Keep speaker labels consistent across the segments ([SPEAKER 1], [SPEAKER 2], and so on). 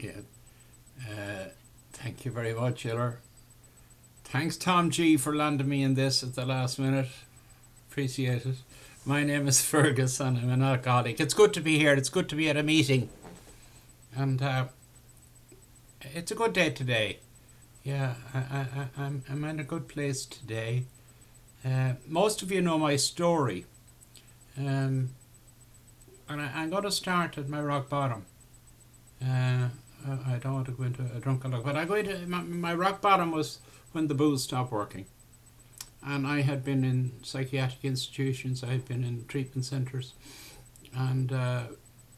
[SPEAKER 1] Yeah. Thank you very much, Iller. Thanks, Tom G, for landing me in this at the last minute. Appreciate it. My name is Fergus, and I'm an alcoholic. It's good to be here. It's good to be at a meeting, and it's a good day today. Yeah, I'm in a good place today. Most of you know my story, and I'm going to start at my rock bottom. I don't want to go into a drunken look, but my rock bottom was when the booze stopped working. And I had been in psychiatric institutions, I had been in treatment centres, and I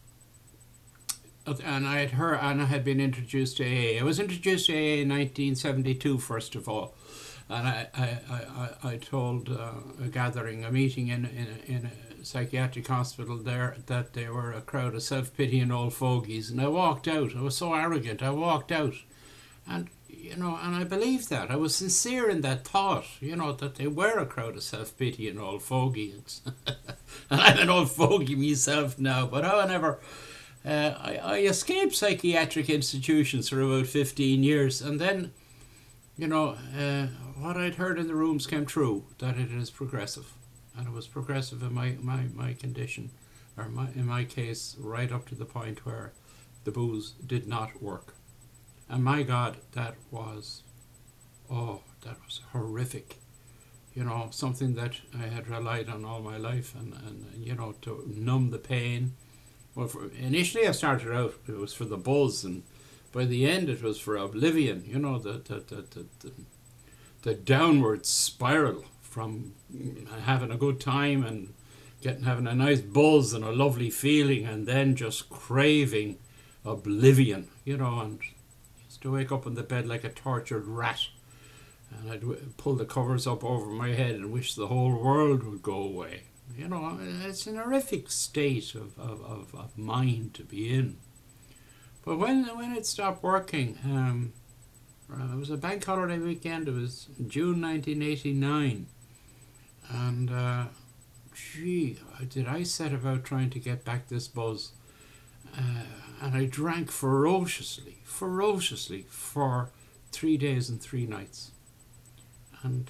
[SPEAKER 1] had been introduced to AA. I was introduced to AA in 1972, first of all, and I told a meeting in a psychiatric hospital there that they were a crowd of self-pitying old fogies, and I walked out. I was so arrogant. I walked out, and and I believed that. I was sincere in that thought, that they were a crowd of self-pitying old fogies. And I'm an old fogey myself now, but however, I escaped psychiatric institutions for about 15 years, and then, what I'd heard in the rooms came true, that it is progressive. And it was progressive in my condition, or in my case, right up to the point where the booze did not work. And my God, that was horrific. Something that I had relied on all my life, and to numb the pain. Well, initially I started out, it was for the buzz, and by the end it was for oblivion, the downward spiral from having a good time and having a nice buzz and a lovely feeling, and then just craving oblivion, and to wake up in the bed like a tortured rat, and I'd pull the covers up over my head and wish the whole world would go away. It's an horrific state of mind to be in. But when it stopped working, it was a bank holiday weekend. It was June 1989, and did I set about trying to get back this buzz. And I drank ferociously for 3 days and 3 nights. And,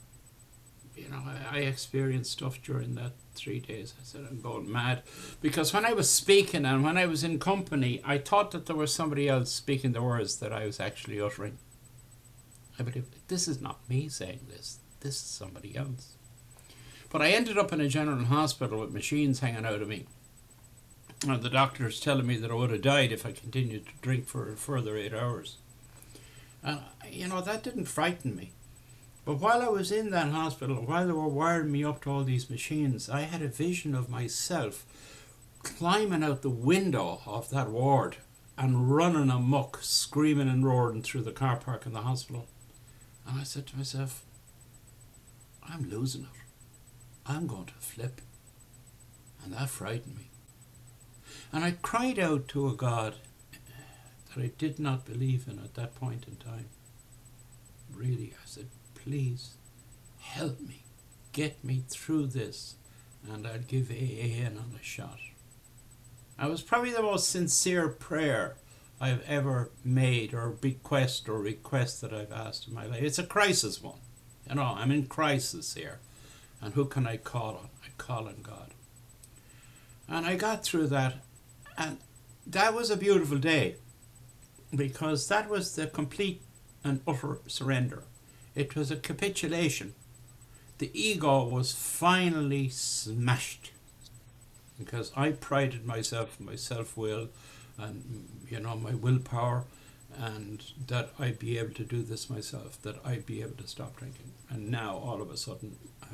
[SPEAKER 1] I experienced stuff during that 3 days. I said, I'm going mad. Because when I was speaking and when I was in company, I thought that there was somebody else speaking the words that I was actually uttering. I believe, this is not me saying this. This is somebody else. But I ended up in a general hospital with machines hanging out of me. And the doctors telling me that I would have died if I continued to drink for a further 8 hours. And, that didn't frighten me. But while I was in that hospital, while they were wiring me up to all these machines, I had a vision of myself climbing out the window of that ward and running amok, screaming and roaring through the car park in the hospital. And I said to myself, I'm losing it. I'm going to flip. And that frightened me. And I cried out to a God that I did not believe in at that point in time. Really, I said, please help me, get me through this, and I'd give AA another shot. It was probably the most sincere prayer I've ever made, or request that I've asked in my life. It's a crisis one. I'm in crisis here. And who can I call on? I call on God. And I got through that. And that was a beautiful day, because that was the complete and utter surrender. It was a capitulation. The ego was finally smashed, because I prided myself, my self-will, and my willpower, and that I'd be able to do this myself, that I'd be able to stop drinking. And now all of a sudden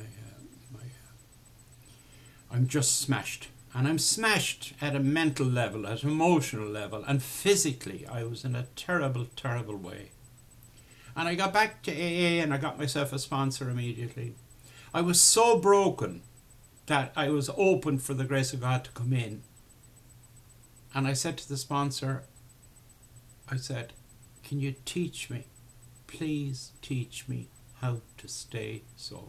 [SPEAKER 1] I'm just smashed. And I'm smashed at a mental level, at an emotional level, and physically I was in a terrible, terrible way. And I got back to AA and I got myself a sponsor immediately. I was so broken that I was open for the grace of God to come in. And I said to the sponsor, can you teach me? Please teach me how to stay sober.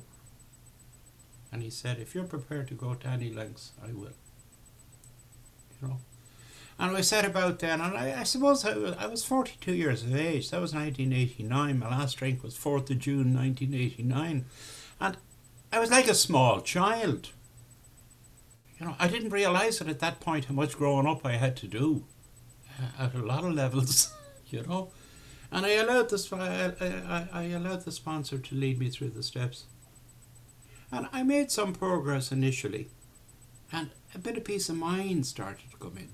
[SPEAKER 1] And he said, if you're prepared to go to any lengths, I will. And I set about then, and I suppose I was 42 years of age. That was 1989. My last drink was 4th of June 1989. And I was like a small child. I didn't realise it at that point how much growing up I had to do at a lot of levels, you know. And I allowed I allowed the sponsor to lead me through the steps. And I made some progress initially. And a bit of peace of mind started to come in.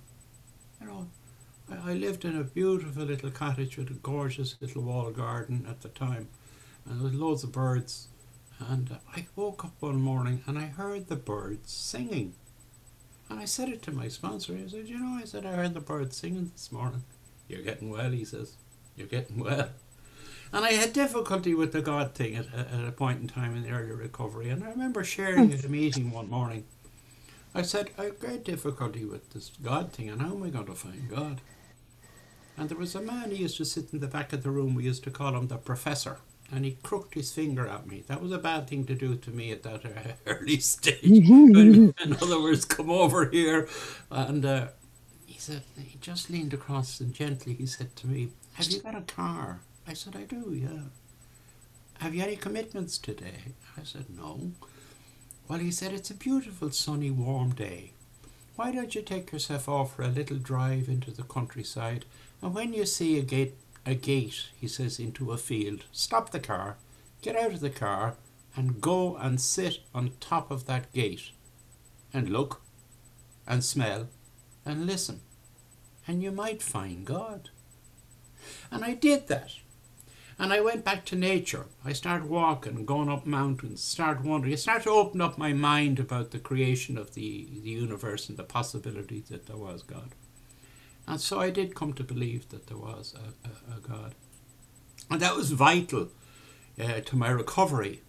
[SPEAKER 1] I lived in a beautiful little cottage with a gorgeous little walled garden at the time. And there was loads of birds. And I woke up one morning and I heard the birds singing. And I said it to my sponsor. I said, I heard the birds singing this morning. You're getting well, he says. You're getting well. And I had difficulty with the God thing at a point in time in the early recovery. And I remember sharing at a meeting one morning. I said, I have great difficulty with this God thing, and how am I going to find God? And there was a man, he used to sit in the back of the room, we used to call him the professor, and he crooked his finger at me. That was a bad thing to do to me at that early stage. In other words, come over here. And he said, he just leaned across and gently he said to me, have you got a car? I said, I do, yeah. Have you any commitments today? I said, no. Well, he said, it's a beautiful, sunny, warm day. Why don't you take yourself off for a little drive into the countryside, and when you see a gate, he says, into a field, stop the car, get out of the car, and go and sit on top of that gate, and look, and smell, and listen, and you might find God. And I did that. And I went back to nature. I started walking and going up mountains, started wondering. I started to open up my mind about the creation of the universe and the possibility that there was God. And so I did come to believe that there was a God. And that was vital to my recovery.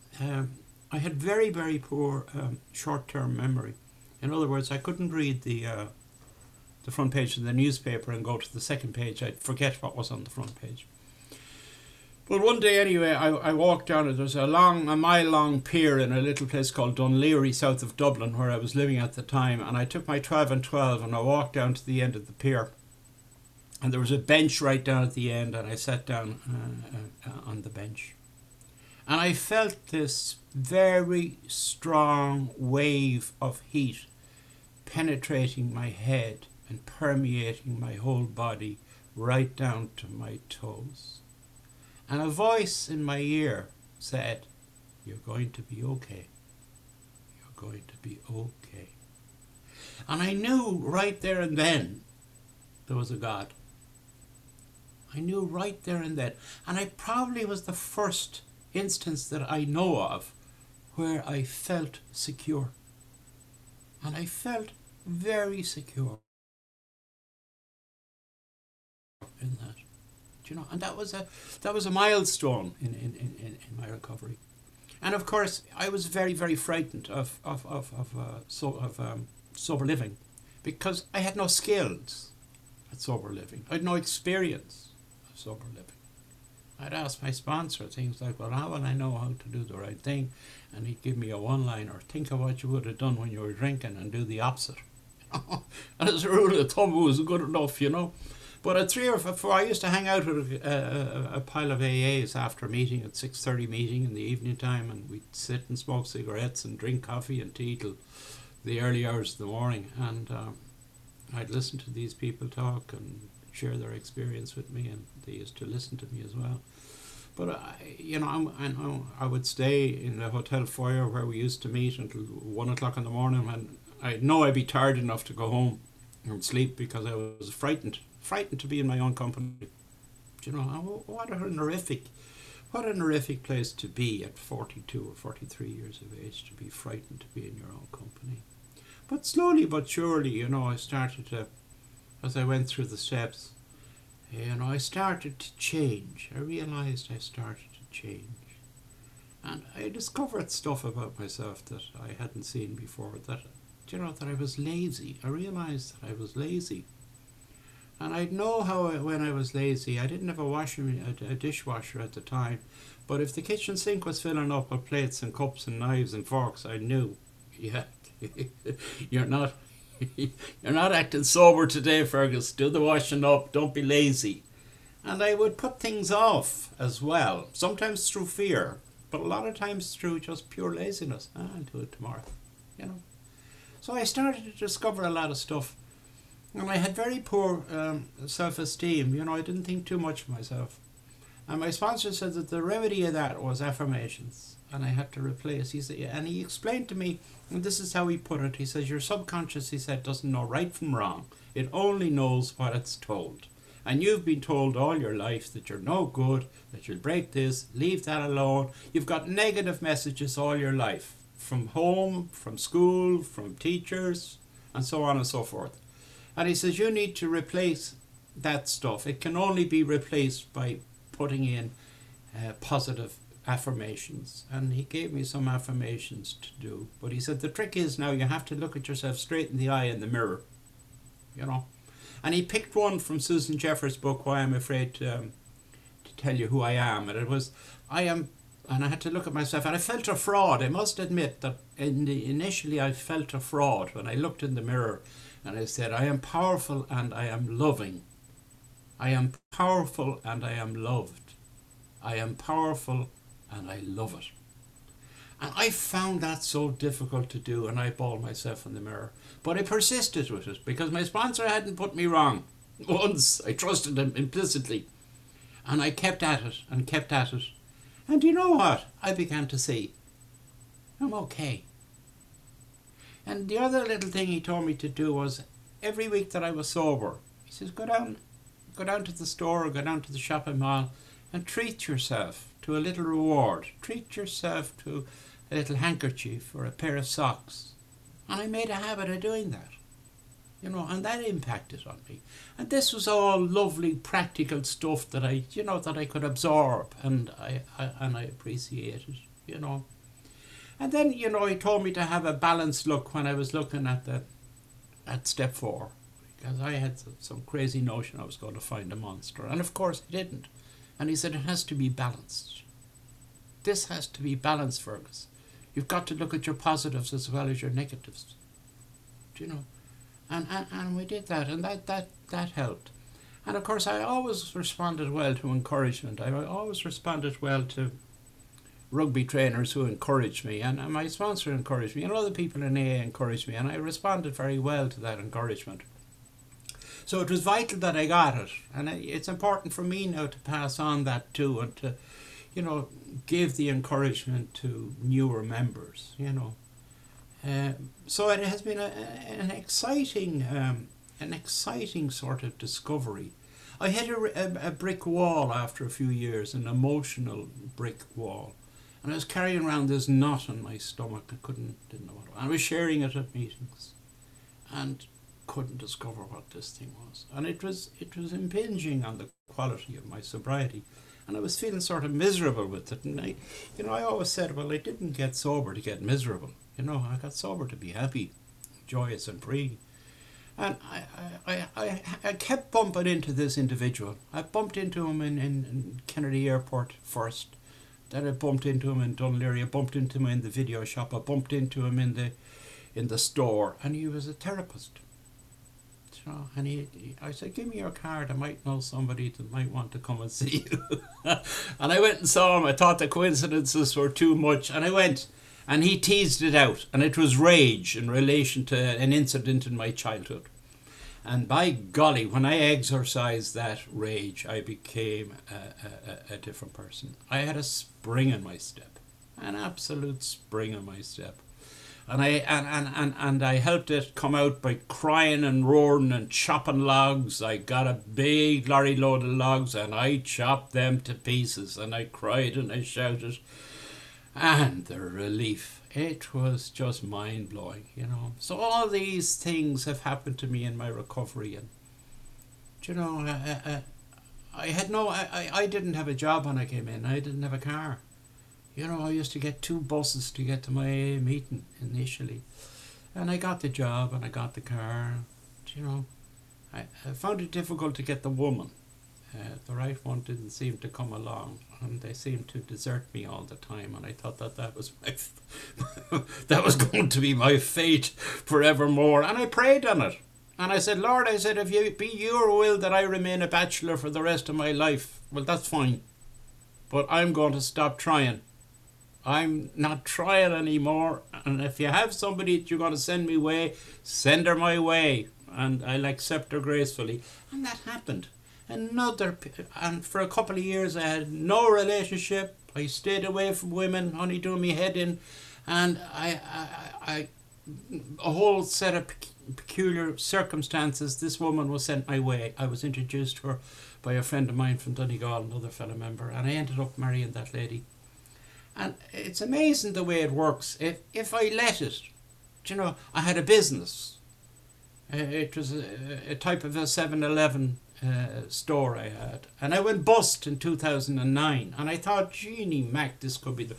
[SPEAKER 1] I had very, very poor short-term memory. In other words, I couldn't read the front page of the newspaper and go to the second page. I'd forget what was on the front page. Well, one day anyway, I walked down it. There's a mile-long pier in a little place called Dunleary, south of Dublin, where I was living at the time. And I took my 12 and 12 and I walked down to the end of the pier. And there was a bench right down at the end, and I sat down on the bench. And I felt this very strong wave of heat penetrating my head and permeating my whole body right down to my toes. And a voice in my ear said, you're going to be okay. You're going to be okay. And I knew right there and then there was a God. I knew right there and then. And I probably was the first instance that I know of where I felt secure. And I felt very secure in that. And that was a milestone in my recovery. And of course, I was very, very frightened of sober living, because I had no skills at sober living. I had no experience of sober living. I'd ask my sponsor things like, well, how will I know how to do the right thing? And he'd give me a one-liner, think of what you would have done when you were drinking and do the opposite. And as a rule of thumb, it was good enough, But at 3 or 4, I used to hang out with a pile of AAs after a meeting, at 6:30 meeting in the evening time, and we'd sit and smoke cigarettes and drink coffee and tea till the early hours of the morning. And I'd listen to these people talk and share their experience with me, and they used to listen to me as well. But I would stay in the hotel foyer where we used to meet until 1 o'clock in the morning, and I know I'd be tired enough to go home and sleep because I was frightened to be in my own company. What a horrific place to be at 42 or 43 years of age, to be frightened to be in your own company. But slowly but surely, I started to, as I went through the steps, I started to change. I realized I started to change. And I discovered stuff about myself that I hadn't seen before, that I was lazy. I realized that I was lazy. And I'd know how when I was lazy. I didn't have a dishwasher at the time, but if the kitchen sink was filling up with plates and cups and knives and forks, I knew, yeah, you're not You're not acting sober today, Fergus. Do the washing up. Don't be lazy. And I would put things off as well, sometimes through fear, but a lot of times through just pure laziness. I'll do it tomorrow, you know. So I started to discover a lot of stuff. And I had very poor self-esteem. You know, I didn't think too much of myself. And my sponsor said that the remedy of that was affirmations. And I had to replace. He said, and he explained to me, and this is how he put it. He says, your subconscious, he said, doesn't know right from wrong. It only knows what it's told. And you've been told all your life that you're no good, that you'll break this, leave that alone. You've got negative messages all your life. From home, from school, from teachers, and so on and so forth. And he says, you need to replace that stuff. It can only be replaced by putting in positive affirmations. And he gave me some affirmations to do. But he said, the trick is now you have to look at yourself straight in the eye in the mirror. You know. And he picked one from Susan Jeffers' book, Why I'm Afraid to Tell You Who I Am. And it was, I am, and I had to look at myself. And I felt a fraud. I must admit that initially I felt a fraud when I looked in the mirror. And I said, I am powerful and I am loving. I am powerful and I am loved. I am powerful and I love it. And I found that so difficult to do, and I bawled myself in the mirror. But I persisted with it because my sponsor hadn't put me wrong. Once I trusted him implicitly. And I kept at it and kept at it. And you know what? I began to see, I'm okay. And the other little thing he told me to do was, every week that I was sober, he says, go down to the store or go down to the shopping mall and treat yourself to a little reward. Treat yourself to a little handkerchief or a pair of socks. And I made a habit of doing that. You know, and that impacted on me. And this was all lovely, practical stuff that I could absorb, and I appreciated, you know. And then, you know, he told me to have a balanced look when I was looking at step 4, because I had some crazy notion I was going to find a monster. And of course I didn't. And he said, it has to be balanced. This has to be balanced, Fergus. You've got to look at your positives as well as your negatives. Do you know? And we did that, and that helped. And of course I always responded well to encouragement. I always responded well to rugby trainers who encouraged me, and my sponsor encouraged me, and other people in AA encouraged me, and I responded very well to that encouragement. So it was vital that I got it, and it's important for me now to pass on that too, and to, you know, give the encouragement to newer members, you know. So it has been an exciting sort of discovery. I hit a brick wall after a few years, an emotional brick wall. And I was carrying around this knot in my stomach. Didn't know what it was. I was sharing it at meetings and couldn't discover what this thing was. And it was impinging on the quality of my sobriety. And I was feeling sort of miserable with it. And I always said, well, I didn't get sober to get miserable. You know, I got sober to be happy, joyous and free. And I kept bumping into this individual. I bumped into him in Kennedy Airport first. Then I bumped into him in Dunleary. I bumped into him in the video shop. I bumped into him in the store. And he was a therapist. So, and I said, give me your card. I might know somebody that might want to come and see you. And I went and saw him. I thought the coincidences were too much. And I went. And he teased it out. And it was rage in relation to an incident in my childhood. And by golly, when I exorcised that rage, I became a different person. I had a spring in my step, an absolute spring in my step, and I helped it come out by crying and roaring and chopping logs. I got a big lorry load of logs and I chopped them to pieces, and I cried and I shouted, and the relief. It was just mind-blowing, you know. So all these things have happened to me in my recovery, and you know, I didn't have a job when I came in. I didn't have a car. You know, I used to get 2 buses to get to my AA meeting initially, and I got the job and I got the car. You know, I found it difficult to get the woman. The right one didn't seem to come along, and they seemed to desert me all the time. And I thought that was that was going to be my fate forevermore. And I prayed on it, and I said, Lord, I said, if you be your will that I remain a bachelor for the rest of my life, well, that's fine. But I'm going to stop trying. I'm not trying anymore. And if you have somebody that you're going to send me way, send her my way, and I'll accept her gracefully. And that happened. And for a couple of years I had no relationship. I stayed away from women, only doing me head in, and I a whole set of peculiar circumstances. This woman was sent my way. I was introduced to her by a friend of mine from Donegal, another fellow member, and I ended up marrying that lady. And it's amazing the way it works. If I let it, I had a business. It was a type of a 7-Eleven store I had, and I went bust in 2009. And I thought, Jeannie Mac, this could be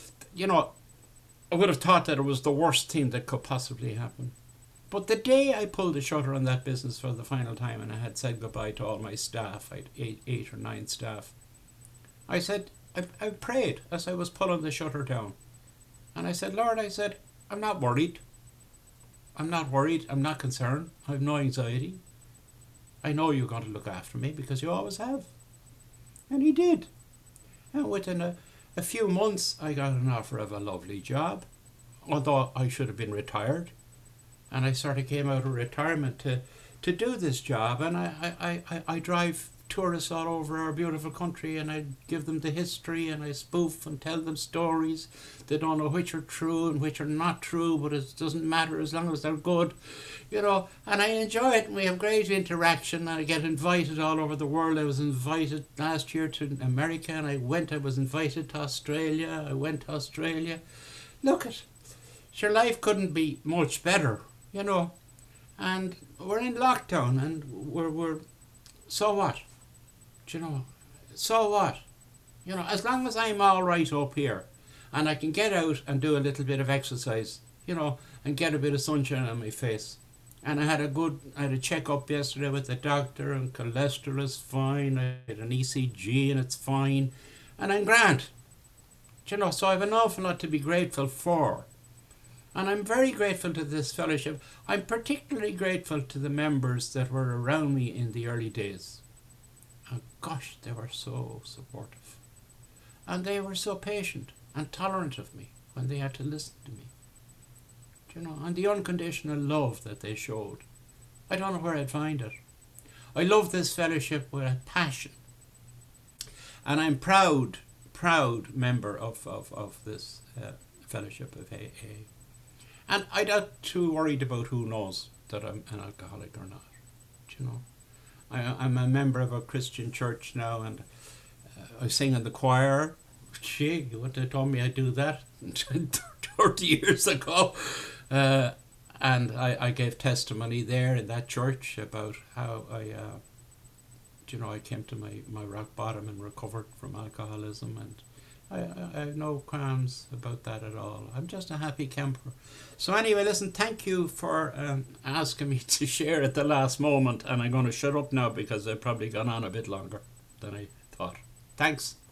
[SPEAKER 1] I would have thought that it was the worst thing that could possibly happen. But the day I pulled the shutter on that business for the final time, and I had said goodbye to all my staff, I had eight or nine staff, I said, I prayed as I was pulling the shutter down. And I said, Lord, I said, I'm not worried. I'm not concerned. I have no anxiety. I know you're going to look after me because you always have. And he did. And within a few months, I got an offer of a lovely job, although I should have been retired. And I sort of came out of retirement to do this job. And I drive tourists all over our beautiful country, and I give them the history, and I spoof and tell them stories. They don't know which are true and which are not true, but it doesn't matter as long as they're good, and I enjoy it, and we have great interaction, and I get invited all over the world. I was invited last year to America, and I was invited to Australia. Look at, your life couldn't be much better, and we're in lockdown, and we're so what? So what? As long as I'm all right up here and I can get out and do a little bit of exercise, and get a bit of sunshine on my face. And I had a check-up yesterday with the doctor, and cholesterol is fine. I had an ECG and it's fine. And I'm grand. So I have an awful lot to be grateful for. And I'm very grateful to this fellowship. I'm particularly grateful to the members that were around me in the early days. And gosh, they were so supportive. And they were so patient and tolerant of me when they had to listen to me. And the unconditional love that they showed. I don't know where I'd find it. I love this fellowship with a passion. And I'm proud member of this fellowship of AA. And I'm not too worried about who knows that I'm an alcoholic or not. I'm a member of a Christian church now, and I sing in the choir. Gee, what they told me I'd do that 30 years ago. And I gave testimony there in that church about how I came to my rock bottom and recovered from alcoholism, and I have no qualms about that at all. I'm just a happy camper. So anyway, listen, thank you for asking me to share at the last moment, and I'm going to shut up now because I've probably gone on a bit longer than I thought. Thanks.